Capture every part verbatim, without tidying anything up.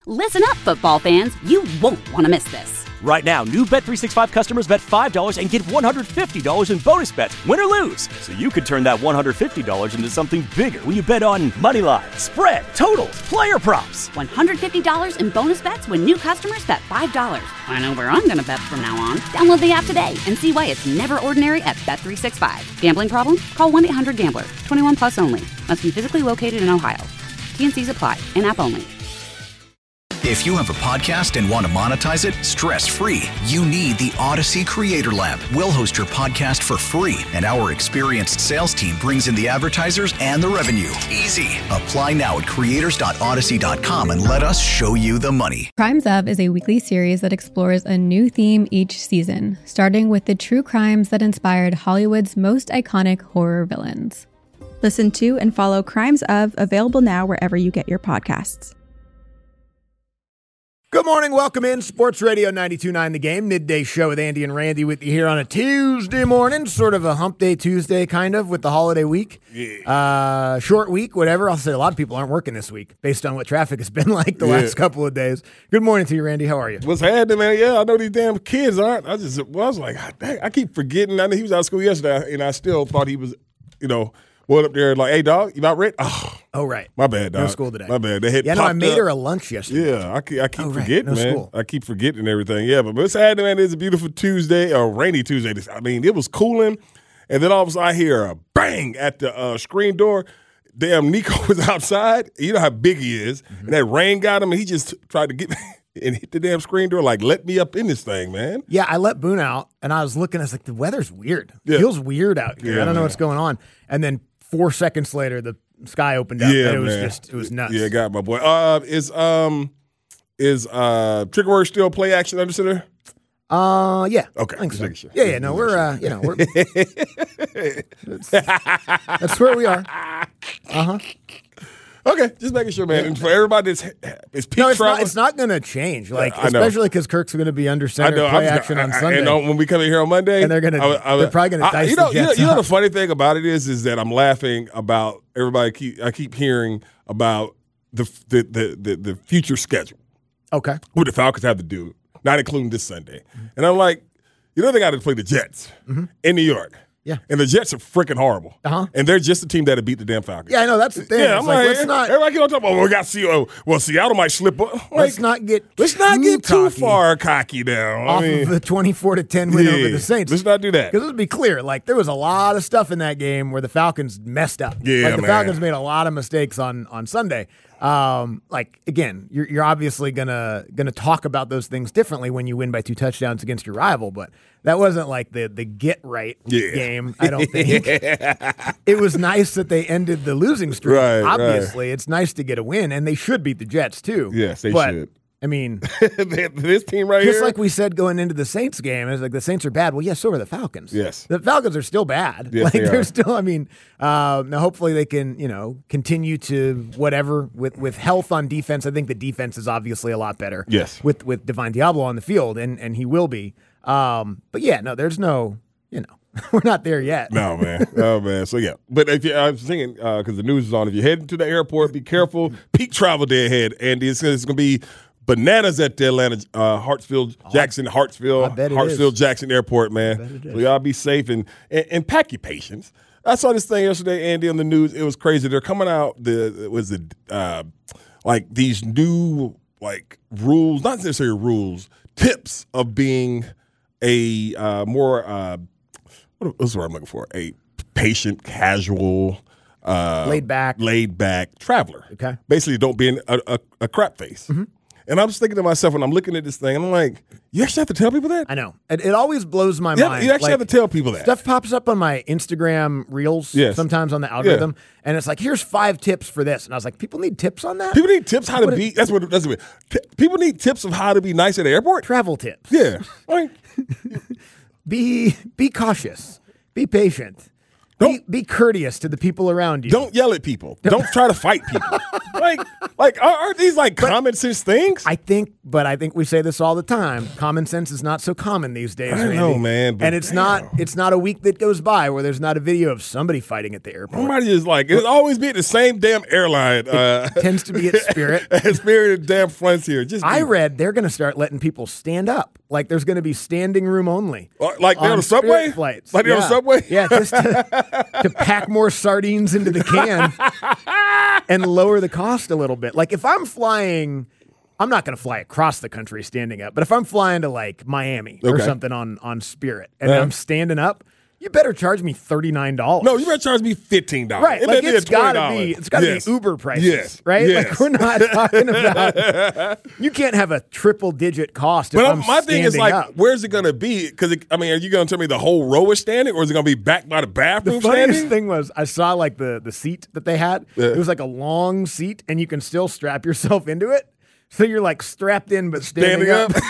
Listen up, football fans. You won't want to miss this. Right now, new Bet three sixty-five customers bet five dollars and get one hundred fifty dollars in bonus bets, win or lose. So you could turn that one hundred fifty dollars into something bigger when you bet on money line, spread, totals, player props. one hundred fifty dollars in bonus bets when new customers bet five dollars. I know where I'm going to bet from now on. Download the app today and see why it's never ordinary at Bet three sixty-five. Gambling problem? Call one eight hundred gambler. twenty-one plus only. Must be physically located in Ohio. T N Cs apply. In-app only. If you have a podcast and want to monetize it stress-free, you need the Odyssey Creator Lab. We'll host your podcast for free, and our experienced sales team brings in the advertisers and the revenue. Easy. Apply now at creators dot odyssey dot com and let us show you the money. Crimes Of is a weekly series that explores a new theme each season, starting with the true crimes that inspired Hollywood's most iconic horror villains. Listen to and follow Crimes Of, available now wherever you get your podcasts. Good morning. Welcome in. Sports Radio ninety-two point nine The Game. Midday show with Andy and Randy with you here on a Tuesday morning. Sort of a hump day Tuesday, kind of, with the holiday week. Yeah. Uh, short week, whatever. I'll say a lot of people aren't working this week based on what traffic has been like the yeah. last couple of days. Good morning to you, Randy. How are you? What's happening, man? Yeah, I know these damn kids aren't. I just well, I was like, I keep forgetting. I know he was out of school yesterday, and I still thought he was, you know, went up there like, hey, dog, you about ready? Oh, oh right. My bad, dog. No school today. My bad. They had yeah, no, I made up. her a lunch yesterday. Yeah, I keep, I keep oh, forgetting, right. no man. School. I keep forgetting everything. Yeah, but what's happening, man? It's a beautiful Tuesday, or rainy Tuesday. I mean, it was cooling, and then all of a sudden I hear a bang at the uh, screen door. Damn, Nico was outside. You know how big he is, mm-hmm. and that rain got him, and he just tried to get and hit the damn screen door, like, let me up in this thing, man. Yeah, I let Boone out, and I was looking, I was like, the weather's weird. It yeah. feels weird out here. Yeah, I don't know man. what's going on. And then four seconds later, the sky opened up. Yeah, and it was man. just, it was nuts. Yeah, got my boy. Uh, is um, is uh, Trigger Word still play action under center? Uh, yeah. Okay. I think so. Sure. Yeah, yeah. No, we're uh, you know, we're that's, that's where we are. Uh huh. Okay, just making sure, man. And for everybody that's it's peak no, it's travel. not, it's not going to change. Like, yeah, especially because Kirk's going to be under center I know, play I was, action I, on I, Sunday. And on, when we come in here on Monday, and they're going to, they're probably going to dice you know, the Jets you know, you know up. the funny thing about it is, is that I'm laughing about everybody. Keep I keep hearing about the the the the, the future schedule. Okay, what the Falcons have to do, not including this Sunday, mm-hmm. and I'm like, you know, they got to play the Jets mm-hmm. in New York. Yeah. And the Jets are freaking horrible. Uh-huh. And they're just the team that beat the damn Falcons. Yeah, I know. That's the thing. Yeah, it's I'm like, like, let's not, everybody keep on talking about, well, we got Seattle. Well, Seattle might slip up. Like, let's not get Let's not too get too cocky far cocky now. off I mean, of the twenty-four to ten win yeah, over the Saints. Let's not do that. Because let's be clear, like, there was a lot of stuff in that game where the Falcons messed up. Yeah, like, the man. Falcons made a lot of mistakes on on Sunday. Um, like, again, you're you're obviously gonna gonna talk about those things differently when you win by two touchdowns against your rival, but that wasn't like the the get right yeah. game. I don't think it was nice that they ended the losing streak. Right, obviously, right. It's nice to get a win, and they should beat the Jets too. Yes, they but, should. I mean, this team right just here. like we said going into the Saints game, it's like the Saints are bad. Well, yes, so are the Falcons. Yes, the Falcons are still bad. Yes, like they they're are. still. I mean, uh, now hopefully they can, you know, continue to whatever with with health on defense. I think the defense is obviously a lot better. Yes, with with Divine Diablo on the field, and and he will be. Um, but yeah, no, there's no, you know, we're not there yet. No, man. Oh, man. So, yeah. But if you, I was thinking, because uh, the news is on, if you're heading to the airport, be careful. Peak travel day ahead, Andy. It's, it's going to be bananas at the Atlanta, uh, Hartsfield, Jackson, Hartsfield, Hartsfield, Jackson Airport, man. So, y'all be safe and, and, and pack your patience. I saw this thing yesterday, Andy, on the news. It was crazy. They're coming out, the it was the, uh, like these new, like, rules, not necessarily rules, tips of being a uh, more, uh, what was the word I'm looking for? A patient, casual, uh, laid back, laid back traveler. Okay, basically, don't be a, a, a crap face. Mm-hmm. And I'm just thinking to myself when I'm looking at this thing, and I'm like, you actually have to tell people that? I know. It, it always blows my you mind. Have, you actually like, have to tell people that. Stuff pops up on my Instagram reels yes. sometimes on the algorithm, yeah. and it's like, here's five tips for this. And I was like, people need tips on that? People need tips how what to be. That's what. That's what. T- people need tips of how to be nice at the airport. Travel tips. Yeah. Like, be be cautious. Be patient. Be, be courteous to the people around you. Don't yell at people. Don't try to fight people. like, like are, aren't these like but common sense things? I think, but I think we say this all the time. Common sense is not so common these days. I don't Randy. know, man. And it's damn. not. It's not a week that goes by where there's not a video of somebody fighting at the airport. Somebody is like, it'll always be at the same damn airline. Uh, it tends to be at Spirit. at Spirit and damn Frontier. Just I read they're going to start letting people stand up. Like there's going to be standing room only. Like they're on the subway flights. Like they're yeah. on the subway. Yeah, just to, to pack more sardines into the can and lower the cost a little bit. Like if I'm flying, I'm not going to fly across the country standing up, but if I'm flying to like Miami okay. or something on, on Spirit and uh-huh. I'm standing up, you better charge me thirty-nine dollars. No, you better charge me fifteen dollars. Right, it like it's got to be, it's got to yes. be Uber prices, yes. right? Yes. Like we're not talking about. You can't have a triple-digit cost. But if I'm my thing is like, up. where's it going to be? Because I mean, are you going to tell me the whole row is standing, or is it going to be back by the bathroom? The funniest standing? thing was I saw like the the seat that they had. Yeah. It was like a long seat, and you can still strap yourself into it. So you're like strapped in but standing, standing up.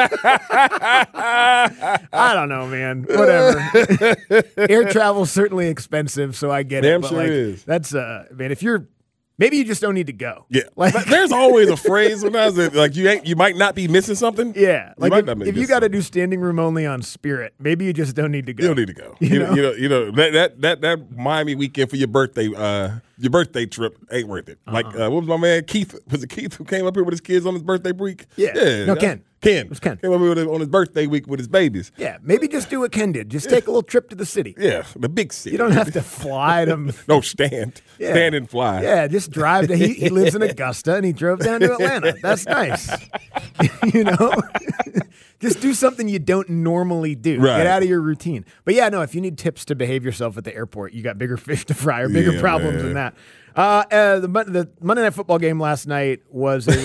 up. I don't know, man. Whatever. Air travel's certainly expensive, so I get Damn it. But sure like, is. That's uh, man. If you're maybe you just don't need to go. Yeah, like but there's always a phrase when I was like you ain't you might not be missing something. Yeah, like you if, if you got to do standing room only on Spirit, maybe you just don't need to go. You don't need to go. You, you know? know, you know, you know that that that that Miami weekend for your birthday. Uh, Your birthday trip ain't worth it. Like, uh, what was my man Keith? Was it Keith who came up here with his kids on his birthday week? Yeah. yeah No, Ken. Ken. It was Ken. Came up here with, on his birthday week with his babies. Yeah, maybe just do what Ken did. Just take a little trip to the city. Yeah, the big city. You don't have to fly to. No, stand. Yeah. Stand and fly. Yeah, just drive to. He, he lives in Augusta, and he drove down to Atlanta. That's nice. You know? Just do something you don't normally do. Right. Get out of your routine. But yeah, no, if you need tips to behave yourself at the airport, you got bigger fish to fry or bigger Yeah, problems man. than that. Uh, uh, the, the Monday Night Football game last night was a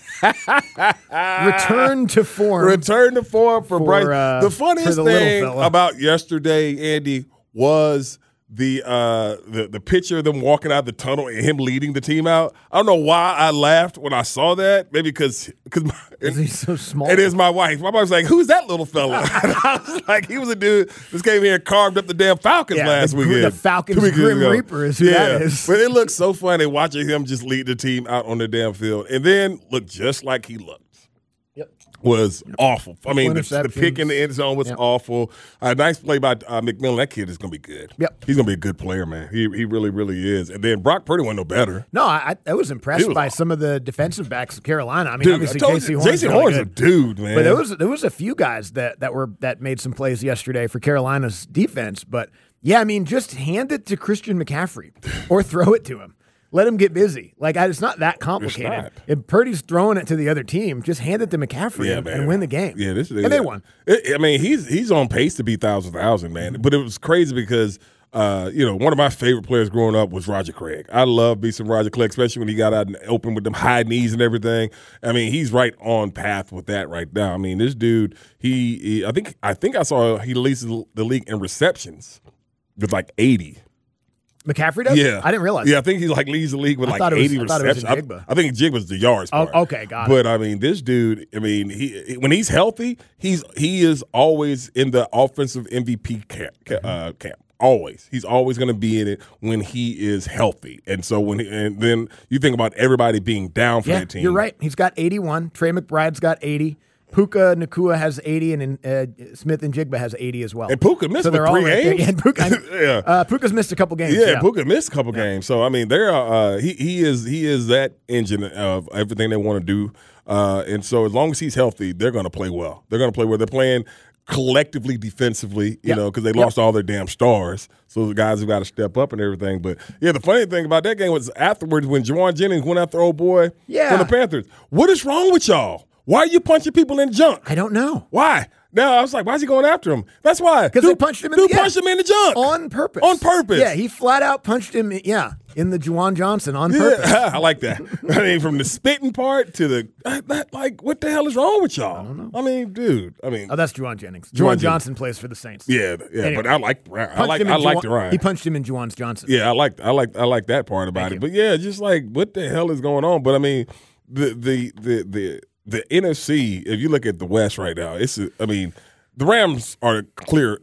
re- return to form. Return to form for, for Bryce. uh, the funniest for the thing little fella. about yesterday, Andy, was the uh the the picture of them walking out the tunnel and him leading the team out. I don't know why I laughed when I saw that. Maybe because because he's so small. It is my wife. My wife was like, "Who's that little fella?" And I was like, "He was a dude that came here and carved up the damn Falcons Yeah, last the, weekend." The Falcons Two weekends Grim ago. Reaper is who yeah. that is. But it looks so funny watching him just lead the team out on the damn field and then look just like he looked. Yep. Was yep. awful. I mean, the, the pick in the end zone was yep. awful. A uh, nice play by uh, McMillan. That kid is going to be good. Yep. He's going to be a good player, man. He he really, really is. And then Brock Purdy wasn't no better. No, I, I was impressed was by awesome. some of the defensive backs of Carolina. I mean, Dude, obviously, I told J C you, Horn's, J C really Horn's good. a dude, man. But there was there was a few guys that, that were that made some plays yesterday for Carolina's defense. But yeah, I mean, just hand it to Christian McCaffrey or throw it to him. Let him get busy. Like, it's not that complicated. Not. If Purdy's throwing it to the other team, just hand it to McCaffrey yeah, and, man. and win the game. Yeah, this is and they won. It, I mean, he's he's on pace to be thousand thousand, man. But it was crazy because uh, you know, one of my favorite players growing up was Roger Craig. I love me some Roger Craig, especially when he got out and open with them high knees and everything. I mean, he's right on path with that right now. I mean, this dude, he, he I think I think I saw he leads the league in receptions with like eighty. McCaffrey does? Yeah. I didn't realize. Yeah, I think he like leads the league with I like it was, eighty I thought receptions. It was in Jigba. I, I think Jigba's the yards part. Oh, okay, got but, it. But I mean, this dude, I mean, he when he's healthy, he's he is always in the offensive M V P camp. Uh, camp. Always. He's always going to be in it when he is healthy. And so when he, and then you think about everybody being down for yeah, that team. You're right. He's got eighty-one. Trey McBride's got eighty. Puka Nacua has eighty, and uh, Smith and Jigba has eighty as well. And Puka missed so they're three all right games. there. And Puka, yeah. uh, Puka's missed a couple games. Yeah, Yeah, Puka missed a couple yeah. games. So I mean, they're uh, he he is he is that engine of everything they want to do. Uh, and so as long as he's healthy, they're going to play well. They're going to play well. They're playing collectively defensively, you yep. know, because they yep. lost all their damn stars. So the guys have got to step up and everything. But yeah, the funny thing about that game was afterwards when Jawan Jennings went after old boy yeah. from the Panthers. What is wrong with y'all? Why are you punching people in junk? I don't know. Why? Now I was like, why is he going after him? That's why. Because they punched him in dude the yeah. punched him in the junk. On purpose. On purpose. Yeah, he flat out punched him, yeah, in the Juwan Johnson on purpose. Yeah, I like that. I mean, from the spitting part to the, that, like, what the hell is wrong with y'all? I don't know. I mean, dude, I mean. Oh, that's Juwan Jennings. Juwan Juwan Johnson plays for the Saints. Yeah, yeah, Anyway, but I like, I like, I like the Ryan. He punched him in Juwan's Johnson. Yeah, I like, I like, I like that part about Thank it. you. But yeah, just like, what the hell is going on? But I mean, the, the, the, the, the N F C, if you look at the West right now, it's, I mean, the Rams are clear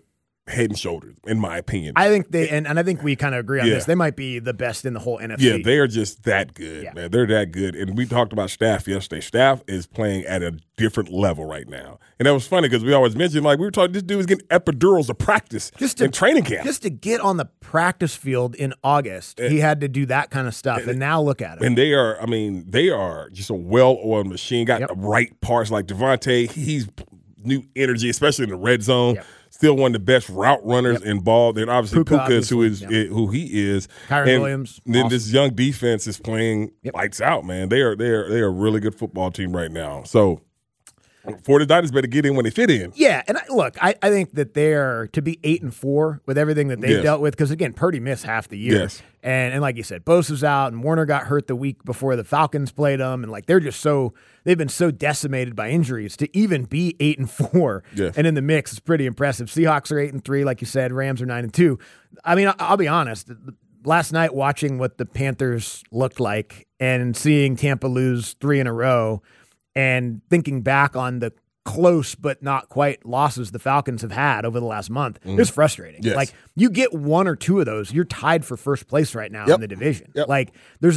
head and shoulders, in my opinion. I think they, and, and I think we kind of agree on Yeah. this. They might be the best in the whole N F C. Yeah, they are just that good, Yeah. man. They're that good. And we talked about Staff yesterday. Staff is playing at a different level right now. And that was funny because we always mentioned, like, we were talking, this dude was getting epidurals to practice Just to, in training camp. Just to get on the practice field in August, he had to do that kind of stuff. And now look at him. And they are, I mean, they are just a well-oiled machine. Got Yep. the right parts like Devontae. He's new energy, especially in the red zone. Yep. Still one of the best route runners Yep. involved. And obviously Puka, Puka is who is obviously, who he is. Kyron and Williams, Then awesome. this young defense is playing Yep. lights out, man. They are they are they are a really good football team right now. So forty-niners better get in when they fit in. Yeah, and I, look, I, I think that they're to be eight and four with everything that they've Yes. dealt with, because again, Purdy missed half the year, Yes. and and like you said, Bosa's out, and Warner got hurt the week before the Falcons played them, and like they're just so they've been so decimated by injuries to even be eight and four, Yes. and in the mix is pretty impressive. Seahawks are eight and three, like you said. Rams are nine and two. I mean, I, I'll be honest. Last night, watching what the Panthers looked like and seeing Tampa lose three in a row, and thinking back on the close but not quite losses the Falcons have had over the last month, it's frustrating. Yes. Like, you get one or two of those, you're tied for first place right now Yep. in the division. Yep. Like, there's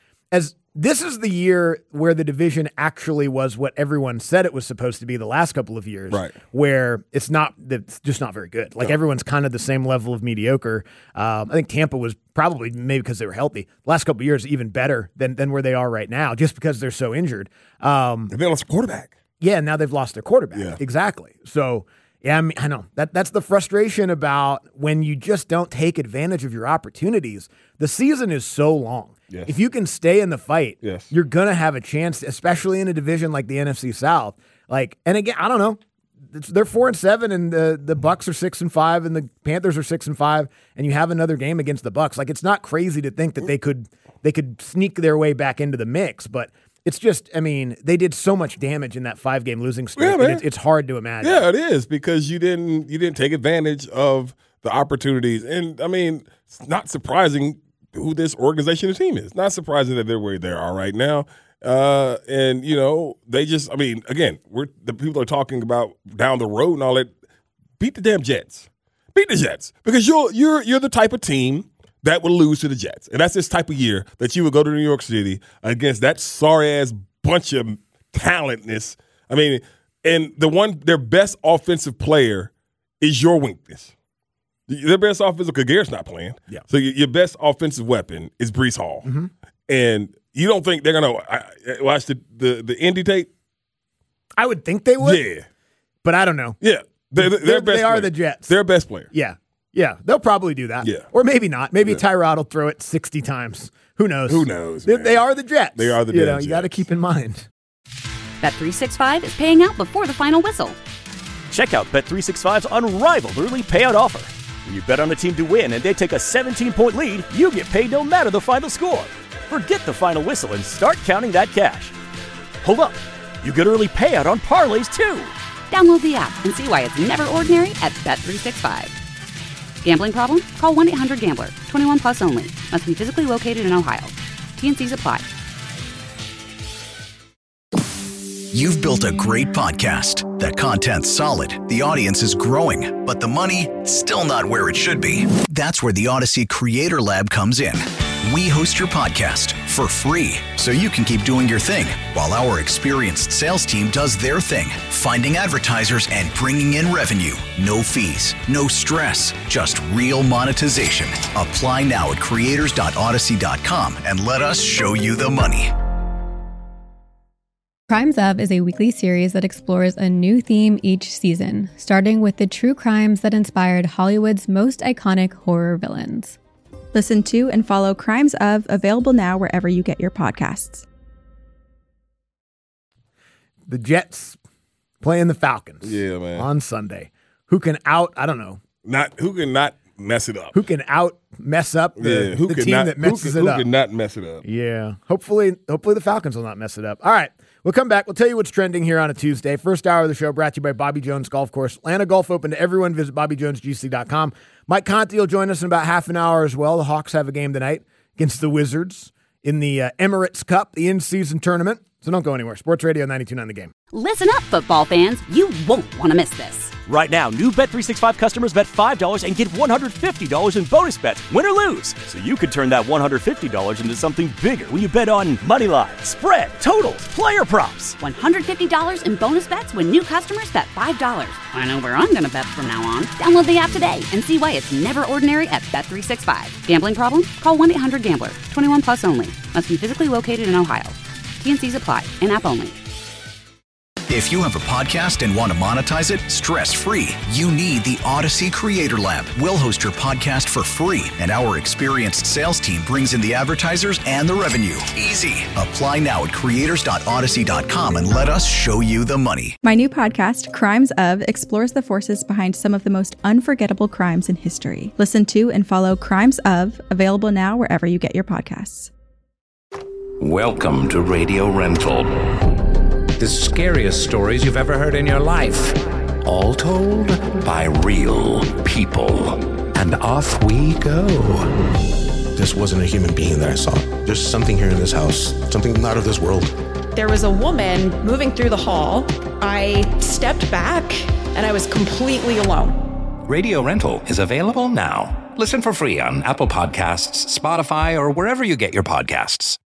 as this is the year where the division actually was what everyone said it was supposed to be the last couple of years, Right. where it's not, it's just not very good. Like, everyone's kind of the same level of mediocre. Um, I think Tampa was probably, maybe because they were healthy, last couple of years even better than than where they are right now, just because they're so injured. Um, And then it's a quarterback. yeah, now they've lost their quarterback. Yeah. Exactly. So, yeah, I mean, I know that that's the frustration about when you just don't take advantage of your opportunities. The season is so long. Yes. If you can stay in the fight, Yes. you're gonna have a chance, especially in a division like the N F C South. Like, and again, I don't know. It's, they're four and seven, and the the Bucks are six and five, and the Panthers are six and five, and you have another game against the Bucks. Like, it's not crazy to think that they could they could sneak their way back into the mix, but. It's just, I mean, they did so much damage in that five-game losing streak. Yeah, that man. it's, it's hard to imagine. Yeah, it is because you didn't you didn't take advantage of the opportunities. And I mean, it's not surprising who this organization and team is. Not surprising that they're where they are right now. Uh, and you know, they just I mean, again, we're the people are talking about down the road and all that. Beat the damn Jets. Beat the Jets. Because you're you're you're the type of team that would lose to the Jets. And that's this type of year that you would go to New York City against that sorry-ass bunch of talentness. I mean, and the one, their best offensive player is your weakness. Their best offensive, because Garrett's not playing. Yeah. So your, your best offensive weapon is Breece Hall. Mm-hmm. And you don't think they're going to watch the, the, the Indy tape? I would think they would, Yeah. but I don't know. Yeah. They're, they're, They're- best they are player. the Jets. Their best player. Yeah. Yeah. They'll probably do that. Yeah. Or maybe not. Maybe Tyrod will throw it sixty times. Who knows? Who knows, They, man. they are the Jets. They are the You damn know, you got to Jets. keep in mind. Bet three sixty-five is paying out before the final whistle. Check out Bet three sixty-five's unrivaled early payout offer. When you bet on a team to win and they take a seventeen-point lead, you get paid no matter the final score. Forget the final whistle and start counting that cash. Hold up. You get early payout on parlays, too. Download the app and see why it's never ordinary at Bet three sixty-five. Gambling problem? Call one eight hundred gambler. twenty-one plus only. Must be physically located in Ohio. T N Cs apply. You've built a great podcast. The content's solid, the audience is growing, but the money, still not where it should be. That's where the Odyssey Creator Lab comes in. We host your podcast for free, so you can keep doing your thing, while our experienced sales team does their thing, finding advertisers and bringing in revenue. No fees, no stress, just real monetization. Apply now at creators dot odyssey dot com and let us show you the money. Crimes Of is a weekly series that explores a new theme each season, starting with the true crimes that inspired Hollywood's most iconic horror villains. Listen to and follow Crimes Of, available now wherever you get your podcasts. The Jets playing the Falcons. Yeah, man. On Sunday. Who can out, I don't know, Not who can not mess it up. who can out mess up the, yeah, who the can team not, that who messes can, it who up. can not mess it up. Yeah. Hopefully, hopefully the Falcons will not mess it up. All right. We'll come back. We'll tell you what's trending here on a Tuesday. First hour of the show brought to you by Bobby Jones Golf Course. Atlanta Golf open to everyone. Visit bobby jones g c dot com. Mike Conti will join us in about half an hour as well. The Hawks have a game tonight against the Wizards in the uh, Emirates Cup, the in-season tournament. So don't go anywhere. Sports Radio ninety-two point nine The Game. Listen up, football fans. You won't want to miss this. Right now, new Bet three sixty-five customers bet five dollars and get one hundred fifty dollars in bonus bets, win or lose. So you could turn that one hundred fifty dollars into something bigger when you bet on money line, spread, totals, player props. one hundred fifty dollars in bonus bets when new customers bet five dollars. I know where I'm going to bet from now on. Download the app today and see why it's never ordinary at Bet three sixty-five. Gambling problem? Call one eight hundred gambler. twenty-one plus only. Must be physically located in Ohio. T and C's apply. In-app only. If you have a podcast and want to monetize it stress-free, you need the Odyssey Creator Lab. We'll host your podcast for free, and our experienced sales team brings in the advertisers and the revenue. Easy. Apply now at creators dot odyssey dot com and let us show you the money. My new podcast, Crimes Of, explores the forces behind some of the most unforgettable crimes in history. Listen to and follow Crimes Of, available now wherever you get your podcasts. Welcome to Radio Rental. The scariest stories you've ever heard in your life. All told by real people. And off we go. This wasn't a human being that I saw. There's something here in this house, something not of this world. There was a woman moving through the hall. I stepped back and I was completely alone. Radio Rental is available now. Listen for free on Apple Podcasts, Spotify, or wherever you get your podcasts.